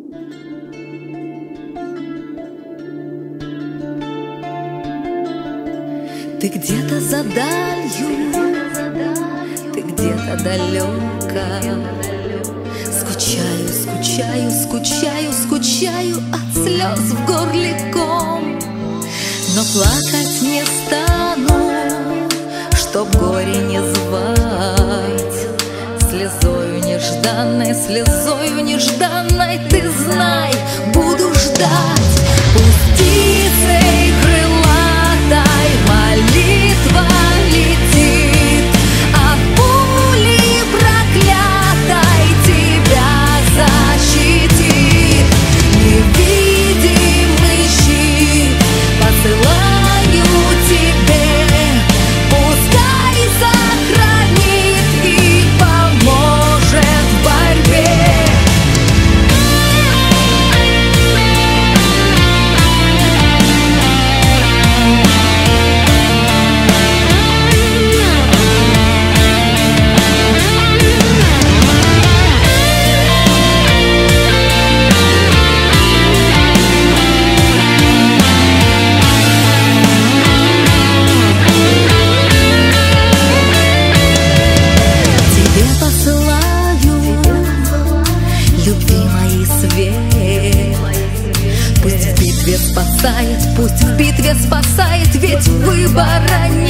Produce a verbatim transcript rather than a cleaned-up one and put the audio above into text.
Ты где-то за далью, ты где-то далеко. Скучаю, скучаю, скучаю, скучаю от слез в горле ком. Но плакать не стану, чтоб горе не звать. Слезою нежданной, слезою нежданной, ты знай, буду ждать. Пусть птицей крылатой молитва летит, от пули проклятой тебя защитит. Невидимый щит посылаю тебе, пускай сохранит и поможет в борьбе. Пусть в битве спасает, пусть в битве спасает, ведь выбора нет.